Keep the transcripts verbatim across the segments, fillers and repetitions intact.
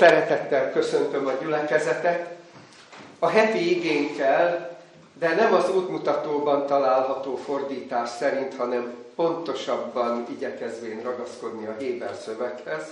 Szeretettel köszöntöm a gyülekezetet. A heti igénkkel, de nem az útmutatóban található fordítás szerint, hanem pontosabban igyekezvén ragaszkodni a Héber szöveghez.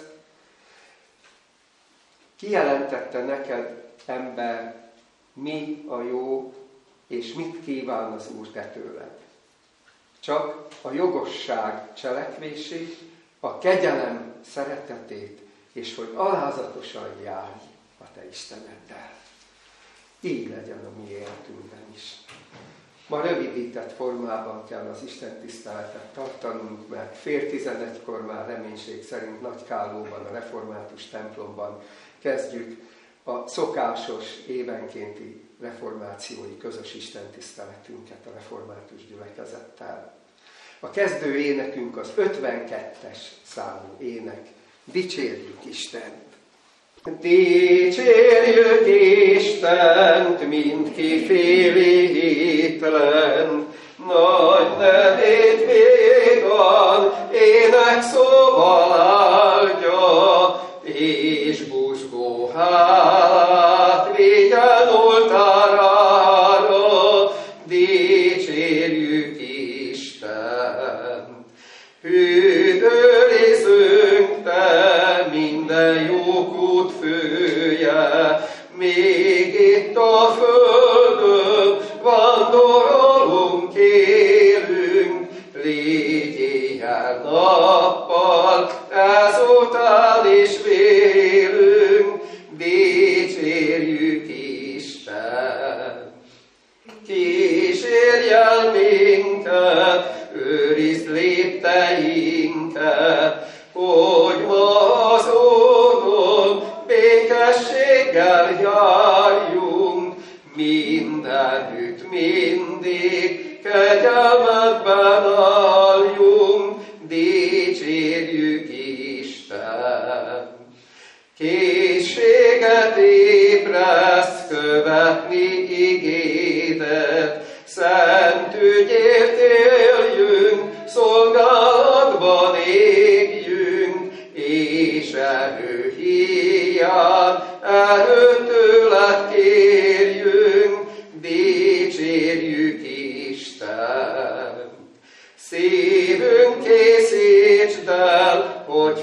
Kijelentette neked, ember, mi a jó, és mit kíván az Úr te tőled? Csak a jogosság cselekvését, a kegyelem szeretetét, és hogy alázatosan járj a te Isteneddel. Így legyen a mi életünkben is. Ma rövidített formában kell az Isten tiszteletet tartanunk, mert fél tizenegykor már reménység szerint Nagykálóban, a református templomban kezdjük a szokásos évenkénti reformációi közös istentiszteletünket a református gyülekezettel. A kezdő énekünk az ötvenkettes számú ének. Dicsérjük Istent! Dicsérjük Istent, mindki félétlen, nagy nevét végan, ének szóval áldja, és buzgó hálát vigyen oltárára, dicsérjük Istent. Hűd őrizünk te, minden jókút fője, még itt a földön vándorolunk, élünk, légy éjjel-nappal, ezután is vélünk, dicsérjük Isten. Kísérj minket, őrizd lépteinket, hogy ma az úton békességgel járjunk, mindenütt mindig kegyelmetben álljunk, dicsérjük Isten. Készséget ébreszt követni igédet, szent ügyért éljünk, szolgálatban égjünk, és erő híján erőt tőled kérjünk, dicsérjük Isten. Szívünk készítsd el, hogy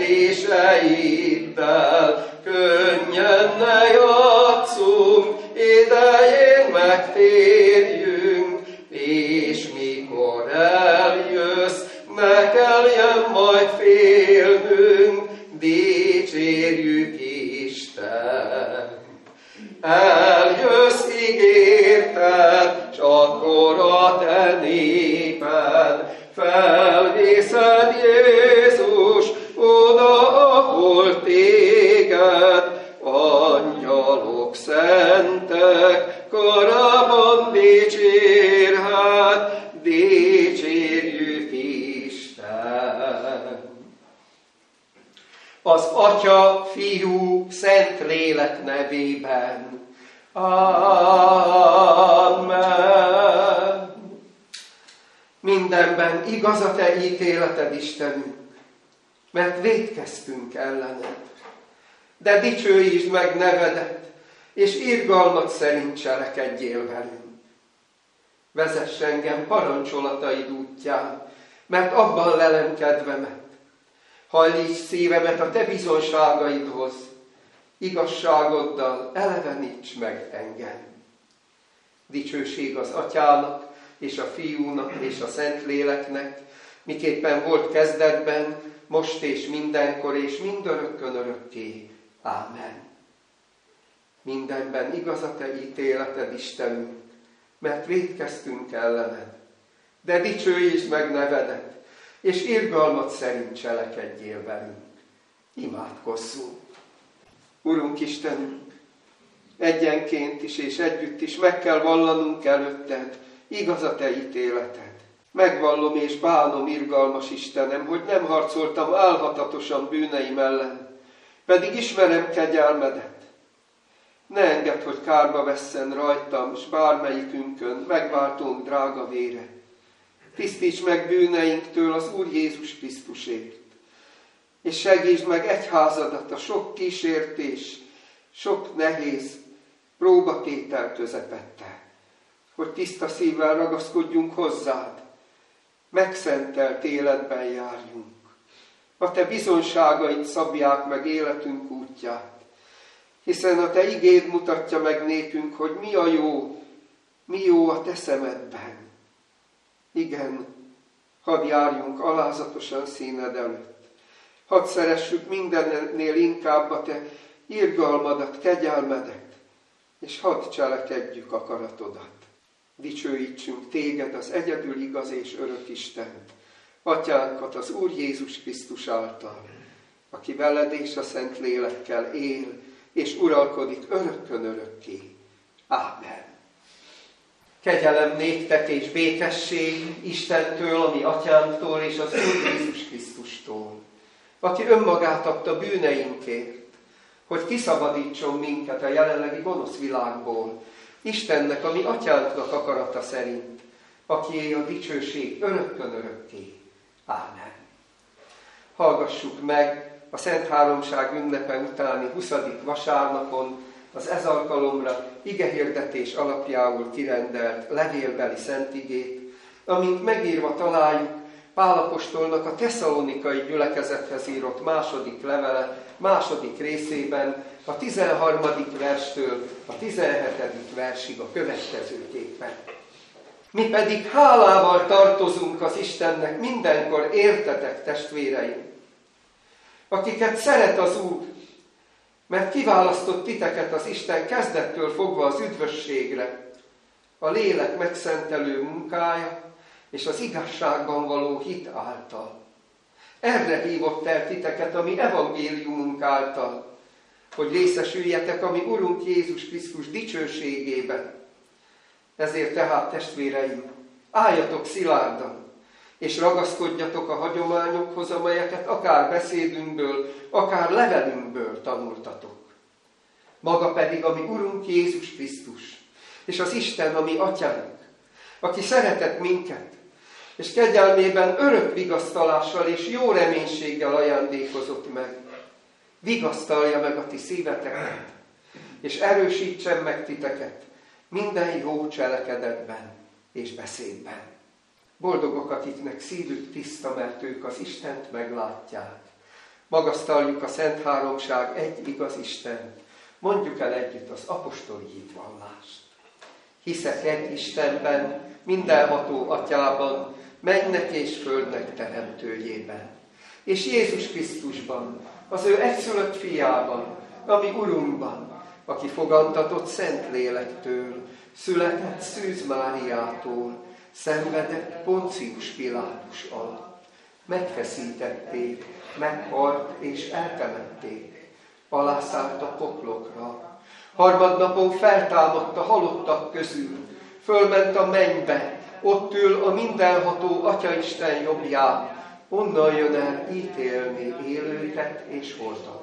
feddéseiddel könnyen ne játszunk, idején megtérjünk, és mikor eljössz, ne kelljen majd félnünk, dicsérjük Isten. Eljössz, ígérted, s akkor a te néped, felviszed Jézus oda, ahol téged, angyalok, szentek, karában dicsérhet, dicsérjük Isten. Az Atya, Fiú, Szentlélek nevében. Amen. Mindenben igaz a te ítéleted, Istenünk, mert vétkeztünk ellened. De dicsőítsd meg nevedet, és irgalmat szerint cselekedjél velünk. Vezess engem parancsolataid útján, mert abban lelem kedvemet. Hajlíts szívemet a te bizonságaidhoz, igazságoddal eleveníts meg engem. Dicsőség az Atyának, és a Fiúnak, és a Szentléleknek, miképpen volt kezdetben, most és mindenkor, és mindörökkön örökké. Ámen. Mindenben igaz a te ítéleted, Istenünk, mert vétkeztünk ellened. De dicsőítsd meg nevedet, és irgalmat szerint cselekedjél velünk. Imádkozzunk. Urunk Istenünk, egyenként is és együtt is meg kell vallanunk előtted, igaz a te ítéleted. Megvallom és bánom, irgalmas Istenem, hogy nem harcoltam álhatatosan bűneim ellen, pedig ismerem kegyelmedet. Ne engedd, hogy kárba vesszen rajtam, s bármelyikünkön megváltónk drága vére. Tisztíts meg bűneinktől az Úr Jézus Krisztusért. és segítsd meg egyházadat a sok kísértés, sok nehéz próbatétel közepette, hogy tiszta szívvel ragaszkodjunk hozzád, megszentelt életben járjunk. A te bizonságaid szabják meg életünk útját, hiszen a te igéd mutatja meg nékünk, hogy mi a jó, mi jó a te szemedben. Igen, hadd járjunk alázatosan színed előtt. Hadd szeressük mindennél inkább a te irgalmadat, kegyelmedet, és hadd cselekedjük akaratodat. Dicsőítsünk téged, az egyedül igaz és örök Istent, Atyánkat az Úr Jézus Krisztus által, aki veled és a Szent Lélekkel él, és uralkodik örökkön örökké. Ámen. Kegyelem néktek és békesség Istentől, a mi Atyánktól és az Úr Jézus Krisztustól, aki önmagát adta bűneinkért, hogy kiszabadítson minket a jelenlegi gonosz világból, Istennek, a mi Atyánknak akarata szerint, akié a dicsőség örökkön örökké. Ámen. Hallgassuk meg a Szent Háromság ünnepe utáni huszadik vasárnapon az ez alkalomra igehirdetés alapjául kirendelt levélbeli szentigét, amint megírva találjuk Pál apostolnak a tesszalonikai gyülekezethez írott második levele második részében, a tizenharmadik verstől a tizenhetedik versig a következőképpen. Mi pedig hálával tartozunk az Istennek mindenkor értetek, testvéreim, akiket szeret az Úr, mert kiválasztott titeket az Isten kezdettől fogva az üdvösségre, a lélek megszentelő munkája és az igazságban való hit által. Erre hívott el titeket a mi evangéliumunk által, hogy részesüljetek a mi Urunk Jézus Krisztus dicsőségében. Ezért tehát, testvéreim, álljatok szilárdan, és ragaszkodjatok a hagyományokhoz, amelyeket akár beszédünkből, akár levelünkből tanultatok. Maga pedig a mi Urunk Jézus Krisztus, és az Isten, a mi Atyánk, aki szeretett minket, és kegyelmében örök vigasztalással és jó reménységgel ajándékozott meg. Vigasztalja meg a ti szíveteket, és erősítsen meg titeket minden jó cselekedetben és beszédben. Boldogok, akiknek szívük tiszta, mert ők az Istent meglátják. Magasztaljuk a Szent Háromság egy igaz Istent. Mondjuk el együtt az apostoli hitvallást. Hiszek egy Istenben, mindenható Atyában, mennek és földnek teremtőjében, és Jézus Krisztusban, az ő egyszülött fiában, a mi Urunkban, aki fogantatott Szent Lélektől, született Szűz Máriától, szenvedett Poncius Pilátus alatt. Megfeszítették, meghalt és eltemették, alászállt a poklokra. Harmadnapon feltámadt a halottak közül, fölment a mennybe, ott ül a mindenható Atyaisten jobbján, onnan jön el ítélni élőket és holtakat.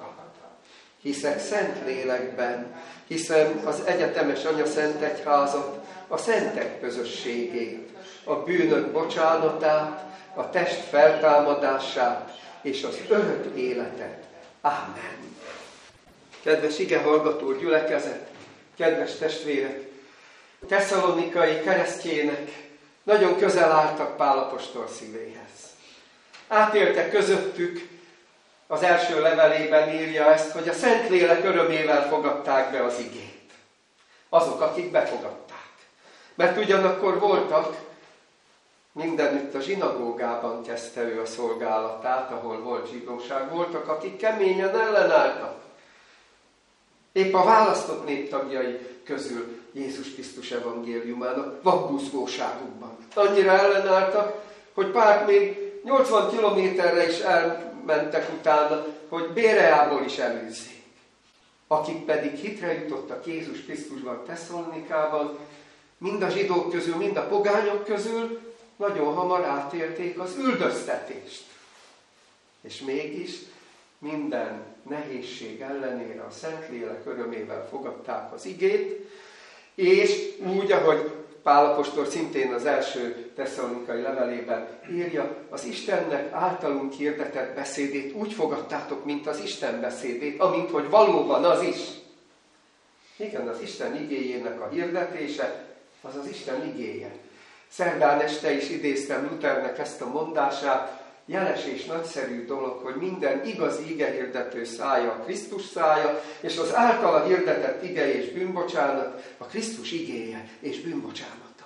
Hiszek Szent Lélekben, hiszem az egyetemes Anya Szent Egyházat, a szentek közösségét, a bűnök bocsánatát, a test feltámadását és az örök életet. Ámen. Kedves igehallgató gyülekezet, kedves testvérek, tesszalonikai keresztjének nagyon közel álltak Pál apostol szívéhez. Átéltek közöttük, az első levelében írja ezt, hogy a Szentlélek örömével fogadták be az igét. Azok, akik befogadták. Mert ugyanakkor voltak, mindenütt a zsinagógában kezdte ő a szolgálatát, ahol volt zsidóság, voltak, akik keményen ellenálltak. Épp a választott néptagjai közül Jézus Krisztus evangéliumának vakbúzgóságukban. Annyira ellenálltak, hogy Pált még nyolcvan kilométerre is elmentek utána, hogy Béreából is elűzzék. Akik pedig hitre jutottak Jézus Krisztusban Tesszalonikában, mind a zsidók közül, mind a pogányok közül nagyon hamar átélték az üldöztetést. És mégis minden nehézség ellenére a Szentlélek örömével fogadták az igét, és úgy, ahogy Pál apostol szintén az első Tesszalonikai levelében írja, az Istennek általunk hirdetett beszédét úgy fogadtátok, mint az Isten beszédét, amint hogy valóban az is. Igen, az Isten igéjének a hirdetése, az az Isten igéje. Szerdán este is idéztem Luthernek ezt a mondását, jeles és nagyszerű dolog, hogy minden igazi igehirdető szája a Krisztus szája, és az általa hirdetett ige és bűnbocsánat a Krisztus igéje és bűnbocsánata.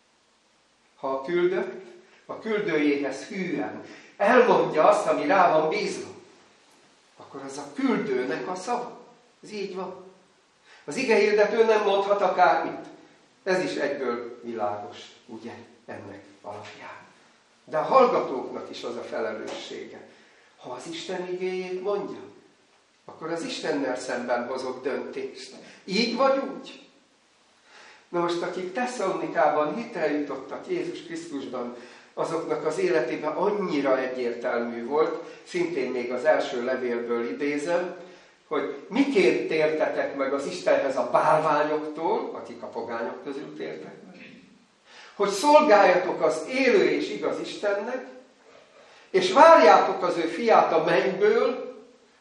Ha a küldött, a küldőjéhez hűen elmondja azt, ami rá van bízva, akkor az a küldőnek a szava. Ez így van. Az igehirdető nem mondhat akármit. Ez is egyből világos, ugye, ennek alapján. De a hallgatóknak is az a felelőssége. Ha az Isten igéjét mondja, akkor az Istennel szemben hozok döntést. Így vagy úgy? Na most, akik Tesszalonikában hitre jutottak Jézus Krisztusban, azoknak az életében annyira egyértelmű volt, szintén még az első levélből idézem, hogy miként tértetek meg az Istenhez a bálványoktól, akik a pogányok közül tértek meg, hogy szolgáljatok az élő és igaz Istennek, és várjátok az ő fiát a mennyből,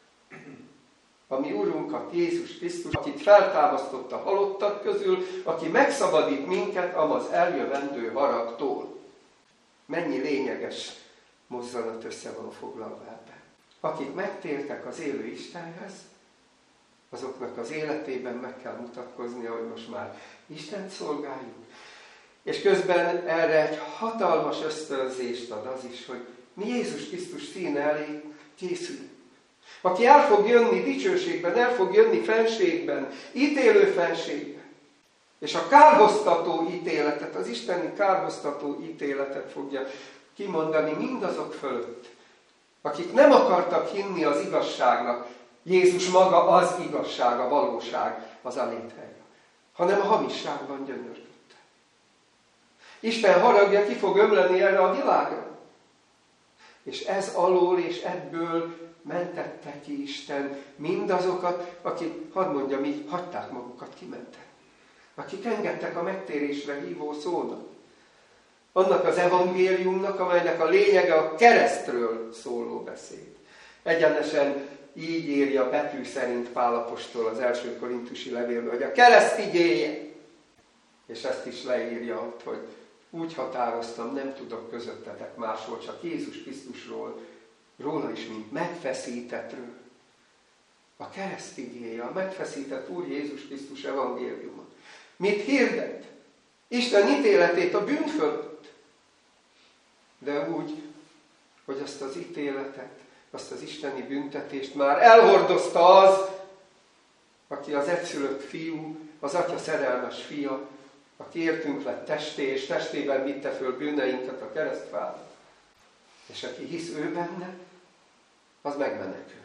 a mi Urunkat, Jézus Krisztus, akit feltámasztott a halottak közül, aki megszabadít minket amaz eljövendő haragtól. Mennyi lényeges mozzanat össze van foglalva ebben. Akik megtértek az élő Istenhez, azoknak az életében meg kell mutatkoznia, hogy most már Istent szolgáljuk. És közben erre egy hatalmas ösztönzést ad az is, hogy mi Jézus Krisztus színe elé készülünk. Aki el fog jönni dicsőségben, el fog jönni fenségben, ítélő fenségben. És a kárhoztató ítéletet, az isteni kárhoztató ítéletet fogja kimondani mindazok fölött, akik nem akartak hinni az igazságnak. Jézus maga az igazság, a valóság, az a léthely, hanem a hamisságban gyönyörködte. Isten haragja ki fog ömleni erre a világra. És ez alól és ebből mentette ki Isten mindazokat, akik, hadd mondjam így, hagyták magukat kimentek. Akik engedtek a megtérésre hívó szónak. Annak az evangéliumnak, amelynek a lényege a keresztről szóló beszéd. Egyenesen így írja betű szerint Pál apostol az első korintusi levélben, hogy a kereszt igéje. És ezt is leírja ott, hogy úgy határoztam, nem tudok közöttetek másról, csak Jézus Krisztusról, róla is, mint megfeszítettről. A kereszt igéje, a megfeszített Úr Jézus Krisztus evangéliuma. Mit hirdet? Isten ítéletét a bűn fölött. De úgy, hogy azt az ítéletet, azt az isteni büntetést már elhordozta az, aki az egyszülött fiú, az atya szerelmes fia, aki értünk lett testé, és testében vitte föl bűneinket a keresztfára. És aki hisz ő benne, az megmenekül.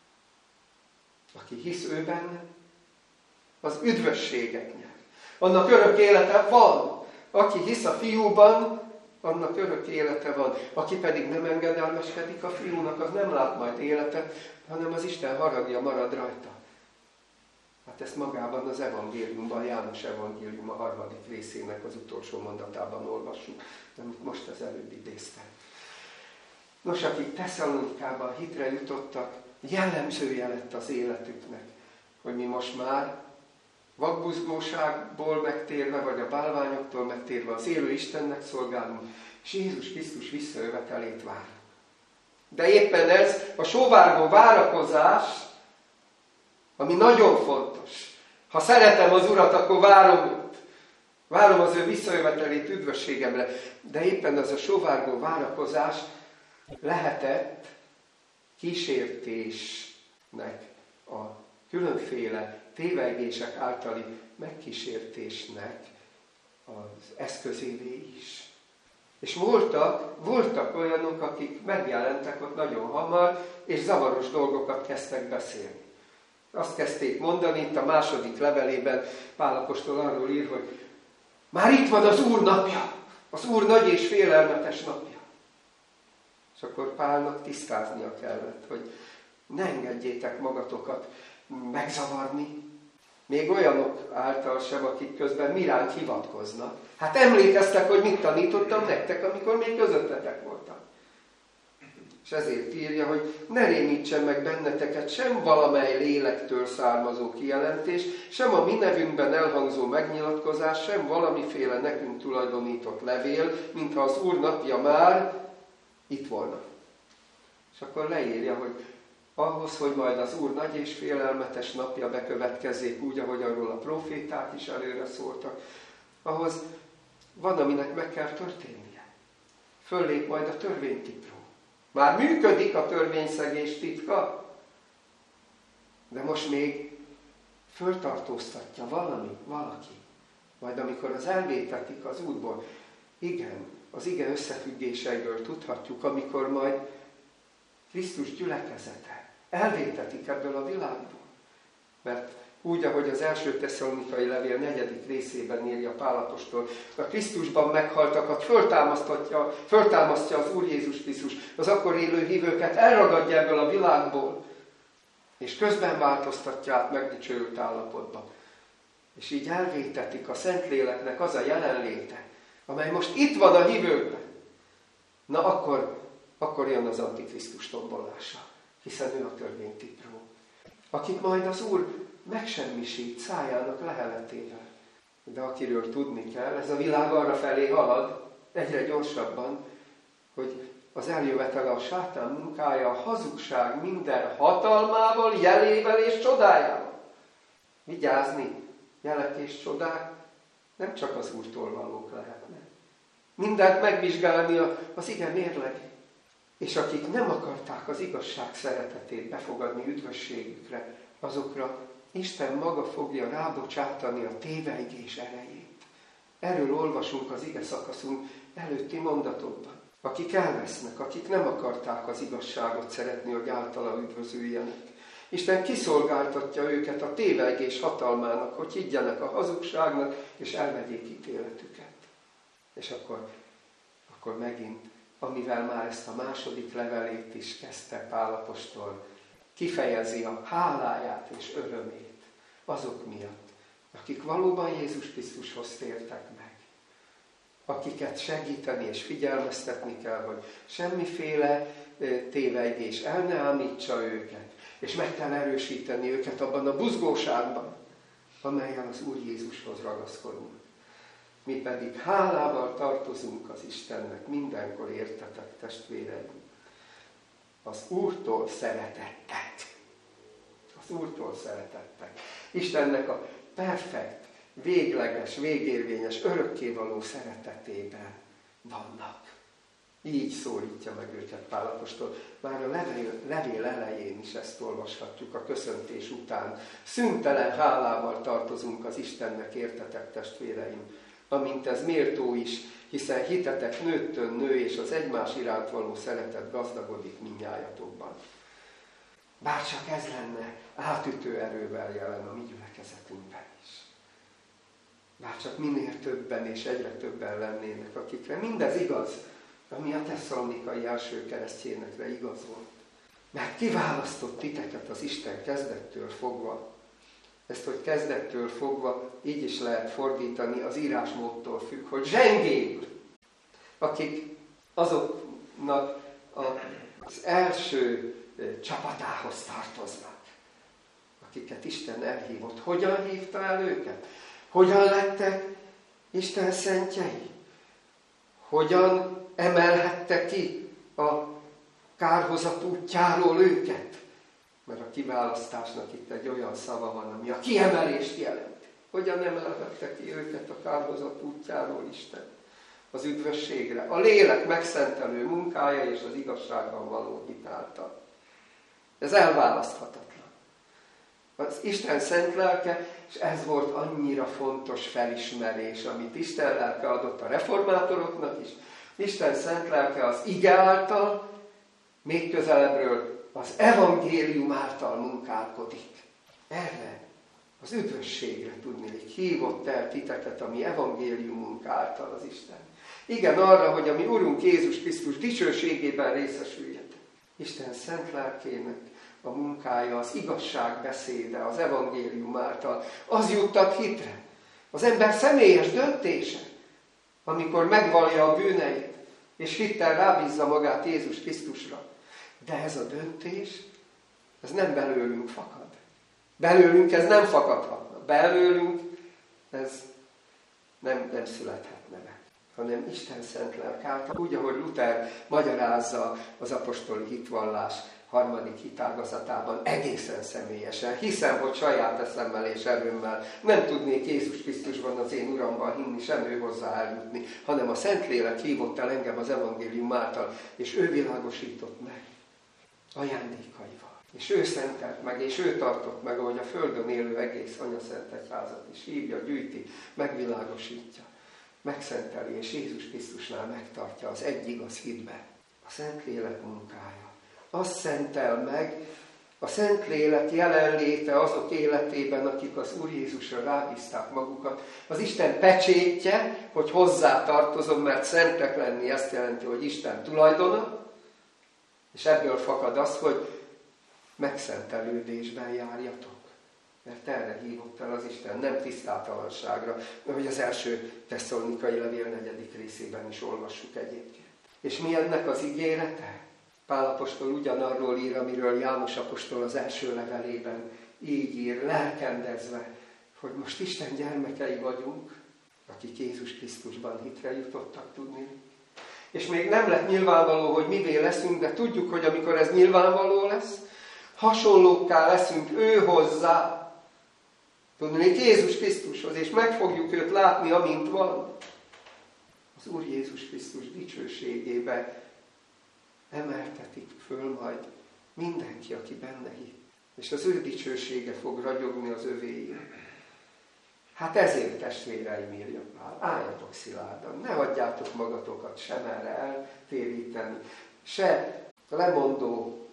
Aki hisz ő benne, az üdvösséget nyer. Annak örök élete van. Aki hisz a fiúban, annak örök élete van. Aki pedig nem engedelmeskedik a fiúnak, az nem lát majd életet, hanem az Isten haragja marad rajta. Hát ezt magában az evangéliumban, János evangélium a harmadik részének az utolsó mondatában olvassuk, amit most az előbb idéztem. Nos, akik Tesszalonikában hitre jutottak, jellemzője lett az életüknek, hogy mi most már vakbuzgóságból megtérve, vagy a bálványoktól megtérve az élő Istennek szolgálunk, és Jézus Krisztus visszajövetelét vár. De éppen ez a sóvárgó várakozás, ami nagyon fontos. Ha szeretem az Urat, akkor várom őt. Várom az ő visszajövetelét üdvösségemre. De éppen az a sóvárgó várakozás lehetett kísértésnek, a különféle tévegések általi megkísértésnek az eszközévé is. És voltak, voltak olyanok, akik megjelentek ott nagyon hamar, és zavaros dolgokat kezdtek beszélni. Azt kezdték mondani, itt a második levelében Pál apostol arról ír, hogy már itt van az Úr napja, az Úr nagy és félelmetes napja. És akkor Pálnak tisztáznia kellett, hogy ne engedjétek magatokat megzavarni, Még olyanok által sem, akik közben miránk hivatkoznak. Hát emlékeztek, hogy mit tanítottam nektek, amikor még közöttetek voltam. És ezért írja, hogy ne rémítsen meg benneteket sem valamely lélektől származó kijelentés, sem a mi nevünkben elhangzó megnyilatkozás, sem valamiféle nekünk tulajdonított levél, mintha az Úr napja már itt volna. És akkor leírja, hogy ahhoz, hogy majd az Úr nagy és félelmetes napja bekövetkezzék úgy, ahogy arról a proféták is előre szóltak, ahhoz van, aminek meg kell történnie. Föllép majd a törvénytipró. Már működik a törvényszegés titka, de most még föltartóztatja valami, valaki. Majd amikor az elvétetik az útból, igen, az ige összefüggéseiről tudhatjuk, amikor majd Krisztus gyülekezete elvétetik ebből a világból. Mert úgy, ahogy az első Tesszalonikai levél negyedik részében írja Pál apostol, a Krisztusban meghaltakat föltámasztja, föltámasztja az Úr Jézus Krisztus, az akkor élő hívőket elragadja ebből a világból, és közben változtatja át megdicsőült állapotba. És így elvétetik a Szentléleknek az a jelenléte, amely most itt van a hívőkben. Na akkor, akkor jön az Antikrisztus tombolása, hiszen ő a törvénytipró, akit majd az Úr megsemmisít szájának leheletével. De akiről tudni kell, ez a világ arra felé halad, egyre gyorsabban, hogy az eljövetele a sátán munkája, a hazugság minden hatalmával, jelével és csodájával. Vigyázni, jelek és csodák nem csak az Úrtól valók lehetnek. Mindent megvizsgálni az ige mérlegét. És akik nem akarták az igazság szeretetét befogadni üdvösségükre, azokra Isten maga fogja rábocsátani a tévejgés erejét. Erről olvasunk az ige szakaszunk előtti mondatokban. Akik elvesznek, akik nem akarták az igazságot szeretni, hogy általa üdvözüljenek. Isten kiszolgáltatja őket a tévejgés hatalmának, hogy higgyenek a hazugságnak, és elvegyék ítéletüket. És akkor, akkor megint, amivel már ezt a második levelét is kezdte Pál apostol, kifejezi a háláját és örömét azok miatt, akik valóban Jézus Krisztushoz tértek meg. Akiket segíteni és figyelmeztetni kell, hogy semmiféle tévejgés el ne ámítsa őket, és meg kell erősíteni őket abban a buzgóságban, amelyen az Úr Jézushoz ragaszkodunk. Mi pedig hálával tartozunk az Istennek mindenkor, értetek, testvéreim. Az Úrtól szeretettek. Az Úrtól szeretettek. Istennek a perfekt, végleges, végérvényes, örökkévaló szeretetében vannak. Így szólítja meg őket Pál apostol. Már a levél, levél elején is ezt olvashatjuk a köszöntés után. Szüntelen hálával tartozunk az Istennek, értetek, testvéreim, amint ez méltó is, hiszen hitetek nőttön nő, és az egymás iránt való szeretet gazdagodik mindnyájatokban. Bárcsak ez lenne átütő erővel jelen a mi gyülekezetünkben is. Bárcsak minél többen és egyre többen lennének, akikre mindez igaz, ami a tesszalonikai első keresztjénekre igaz volt. Mert kiválasztott titeket az Isten kezdettől fogva. Ezt, hogy kezdettől fogva így is lehet fordítani, az írásmódtól függ, hogy zsengék, akik azoknak az első csapatához tartoznak, akiket Isten elhívott. Hogyan hívta el őket? Hogyan lettek Isten szentjei? Hogyan emelhette ki a kárhozat útjáról őket? Mert a kiválasztásnak itt egy olyan szava van, ami a kiemelést jelent. Hogyan emelhette ki őket a kárhozat útjáról Isten? Az üdvösségre, a lélek megszentelő munkája és az igazságban való hit által. Ez elválaszthatatlan. Az Isten szent lelke, és ez volt annyira fontos felismerés, amit Isten lelke adott a reformátoroknak is. Isten szent lelke az ige által, még közelebbről az evangélium által munkálkodik. Erre, az üdvösségre tudnék, hívott el titeket a mi evangéliumunk által az Isten. Igen, arra, hogy a mi Urunk Jézus Krisztus dicsőségében részesüljetek. Isten szent lelkének a munkája, az igazság beszéde, az evangélium által, az juttat hitre. Az ember személyes döntése, amikor megvallja a bűneit, és hittel rábízza magát Jézus Krisztusra. De ez a döntés, ez nem belőlünk fakad. Belőlünk ez nem fakadhatna. Belőlünk ez nem, nem születhetne meg, hanem Isten szent lelke által. Úgy, ahogy Luther magyarázza az apostoli hitvallás harmadik hitágazatában egészen személyesen. Hiszem, hogy saját eszemmel és erőmmel nem tudnék Jézus Krisztusban, az én Uramban hinni, sem ő hozzá eljutni, hanem a Szentlélek hívott el engem az evangélium által, és ő világosított meg ajándékaival. És ő szentelt meg, és ő tartott meg, ahogy a földön élő egész Anyaszent Egyházat is hívja, gyűjti, megvilágosítja, megszenteli, és Jézus Krisztusnál megtartja az egy igaz hitben. A Szentlélek munkája. Azt szentel meg, a Szentlélek jelenléte azok életében, akik az Úr Jézusra rábízták magukat. Az Isten pecsétje, hogy hozzá tartozom, mert szentnek lenni ezt jelenti, hogy Isten tulajdona, és ebből fakad az, hogy megszentelődésben járjatok. Mert erre hívott el az Isten, nem tisztátalanságra, ahogy az első Tesszalonikai levél negyedik részében is olvassuk egyébként. És mi ennek az ígérete? Pál apostol ugyanarról ír, amiről János apostol az első levelében így ír, lelkendezve, hogy most Isten gyermekei vagyunk, akik Jézus Krisztusban hitre jutottak tudni. És még nem lett nyilvánvaló, hogy mivé leszünk, de tudjuk, hogy amikor ez nyilvánvaló lesz, hasonlókká leszünk ő hozzá, tudni, Jézus Krisztushoz, és meg fogjuk őt látni, amint van. Az Úr Jézus Krisztus dicsőségébe emeltetik föl majd mindenki, aki benne hitt. És az ő dicsősége fog ragyogni az övéjén. Hát ezért, testvéreim, írja Pál, álljatok szilárdan, ne hagyjátok magatokat sem erre eltéríteni, se lemondó,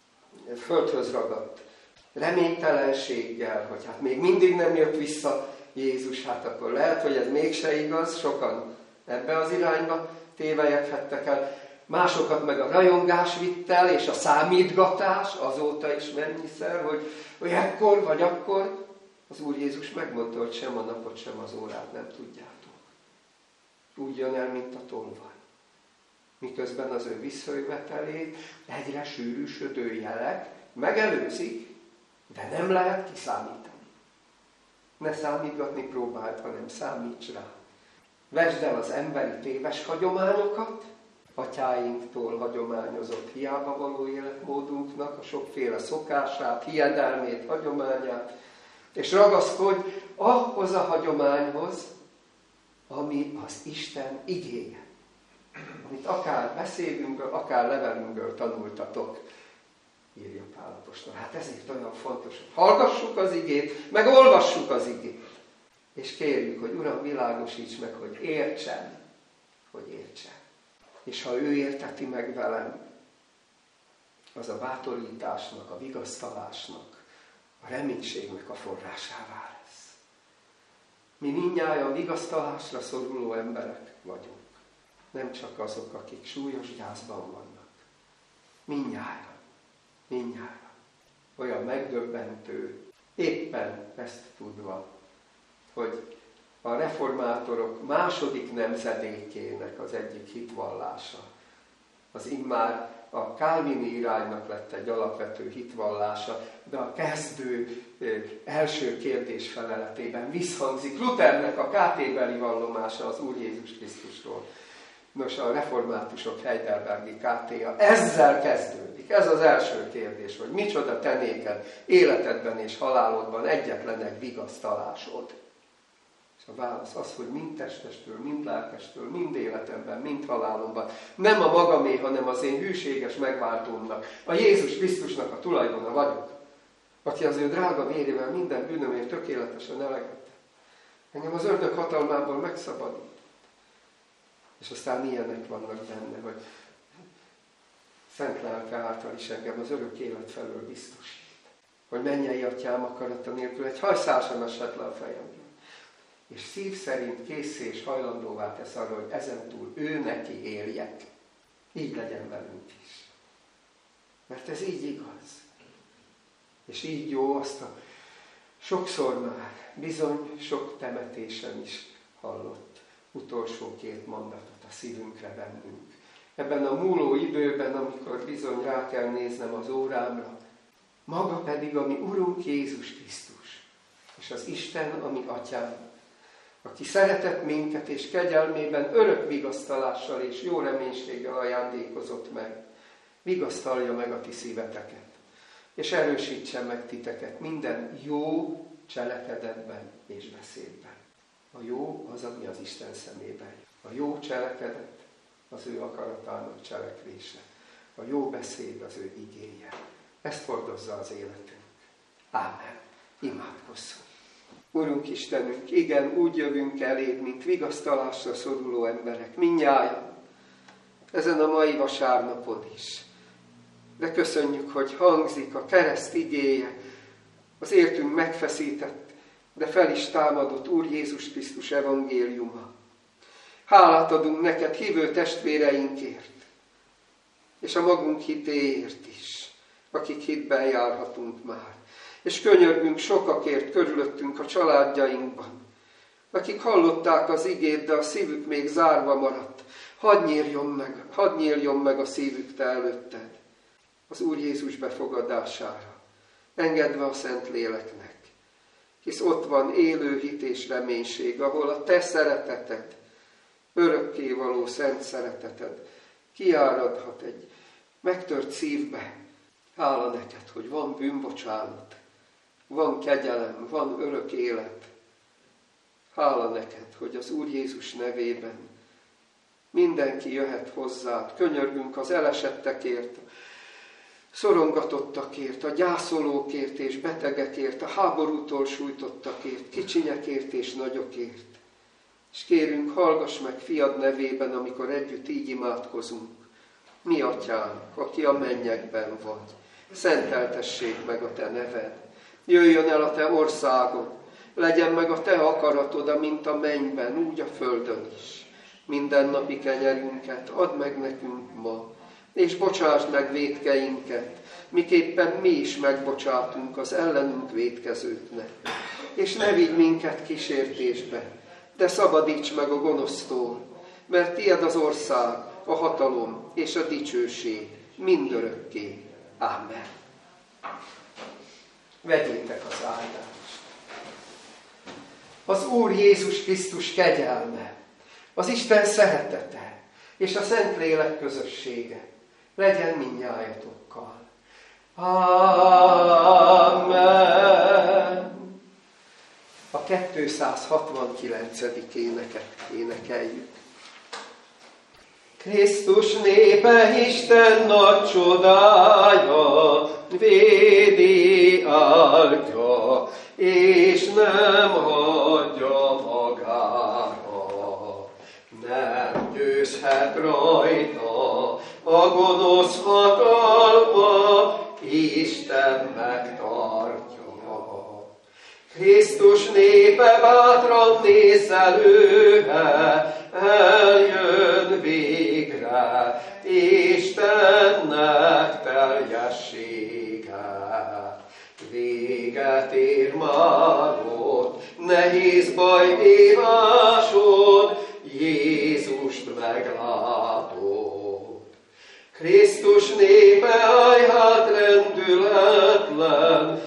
földhöz ragadt reménytelenséggel, hogy hát még mindig nem jött vissza Jézus, hát akkor lehet, hogy ez mégse igaz, sokan ebbe az irányba tévejedhettek el, másokat meg a rajongás vitt el, és a számítgatás, azóta is mennyiszer, hogy, hogy ekkor vagy akkor, az Úr Jézus megmondta, hogy sem a napot, sem az órát nem tudjátok. Úgy jön el, mint a tolvaj. Miközben az ő visszajövetelét egyre sűrűsödő jelek megelőzik, de nem lehet kiszámítani. Ne számítgatni próbáld, hanem számíts rá. Vesd el az emberi téves hagyományokat, atyáinktól hagyományozott hiába való életmódunknak, a sokféle szokását, hiedelmét, hagyományát, és ragaszkodj ahhoz a hagyományhoz, ami az Isten igéje, amit akár beszédünkből, akár levelünkből tanultatok, írja Pál apostol. Hát ezért olyan fontos, hogy hallgassuk az igét, meg olvassuk az igét. És kérjük, hogy Uram, világosíts meg, hogy értsem, hogy értsem. És ha ő érteti meg velem, az a bátorításnak, a vigasztalásnak, a reménységnek a forrásává lesz. Mi mindnyájan vigasztalásra szoruló emberek vagyunk. Nem csak azok, akik súlyos gyászban vannak. Mindnyájan. Mindnyájan. Olyan megdöbbentő, éppen ezt tudva, hogy a reformátorok második nemzedékének az egyik hitvallása, az immár a kálvini iránynak lett egy alapvető hitvallása, de a kezdő első kérdés feleletében visszhangzik Luthernek a kátébeli vallomása az Úr Jézus Krisztusról. Nos, a reformátusok heidelbergi kátéja ezzel kezdődik. Ez az első kérdés, hogy micsoda te néked életedben és halálodban egyetlen egy vigasztalásod. És a válasz az, hogy mind testestől, mind lelkestől, mind életemben, mind halálomban. Nem a magamé, hanem az én hűséges megváltómnak, a Jézus Krisztusnak a tulajdona vagyok, aki az ő drága vérével minden bűnömért tökéletesen eleget. Engem az ördög hatalmából megszabadít. És aztán ilyenek vannak benne, hogy szent lelke által is engem az örök élet felől biztosít. Hogy mennyei atyám akarata nélkül egy hajszál sem esett le a fejemről. És szív szerint készé és hajlandóvá tesz arra, hogy ezentúl ő neki éljek. Így legyen velünk is. Mert ez így igaz. És így jó azt a sokszor már, bizony sok temetésen is hallott utolsó két mondatot a szívünkre vennünk. Ebben a múló időben, amikor bizony rá kell néznem az órámra, maga pedig a mi Urunk Jézus Krisztus, és az Isten, a mi Atyánk, aki szeretett minket, és kegyelmében örök vigasztalással és jó reménységgel ajándékozott meg, vigasztalja meg a ti szíveteket, és erősítsen meg titeket minden jó cselekedetben és beszédben. A jó az, ami az Isten szemében. A jó cselekedet az ő akaratának cselekvése. A jó beszéd az ő igéje. Ezt hordozza az életünk. Ámen. Imádkozzunk. Urunk Istenünk, igen, úgy jövünk eléd, mint vigasztalásra szoruló emberek, mindnyájan, ezen a mai vasárnapon is. De köszönjük, hogy hangzik a kereszt igéje, az értünk megfeszített, de fel is támadott Úr Jézus Krisztus evangéliuma. Hálát adunk neked hívő testvéreinkért, és a magunk hitéért is, akik hitben járhatunk már. És könyörgünk sokakért körülöttünk a családjainkban, akik hallották az igét, de a szívük még zárva maradt. Hadd nyíljon meg, hadd nyíljon meg a szívük te előtted az Úr Jézus befogadására, engedve a Szentléleknek, hisz ott van élő hit és reménység, ahol a te szereteted, örökkévaló szent szereteted kiáradhat egy megtört szívbe. Hála neked, hogy van bűnbocsánat, van kegyelem, van örök élet. Hála neked, hogy az Úr Jézus nevében mindenki jöhet hozzád. Könyörgünk az elesettekért, szorongatottakért, a gyászolókért és betegekért, a háborútól sújtottakért, kicsinyekért és nagyokért. És kérünk, hallgass meg fiad nevében, amikor együtt így imádkozunk. Mi atyánk, aki a mennyekben vagy, szenteltessék meg a te neved. Jöjjön el a te országod, legyen meg a te akaratod, amint a mennyben, úgy a földön is. Mindennapi kenyerünket add meg nekünk ma, és bocsásd meg vétkeinket, miképpen mi is megbocsátunk az ellenünk vétkezőknek. És ne vigy minket kísértésbe, de szabadíts meg a gonosztól, mert tied az ország, a hatalom és a dicsőség mindörökké. Ámen. Vegyétek az áldást. Az Úr Jézus Krisztus kegyelme, az Isten szeretete és a Szentlélek közössége legyen mindnyájatokkal. Ámen. A kétszázhatvankilencedik éneket énekeljük. Krisztus népe Isten nagy csodája, védi áldja, és nem hagyja magára. Nem győzhet rajta a gonosz hatalma, Isten megtartja. Krisztus népe bátran néz előre, eljön végre Istennek teljessége. Véget ér már ott nehéz baj vívásod, Jézust meglátod. Krisztus népe állj hát rendületlen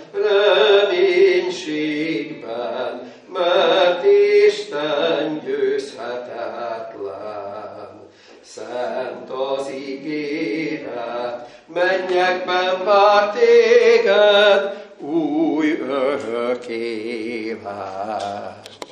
reménységben, mert Isten győzhetetlen. Szent az ígéret, mennyekben vár téged új örök élet.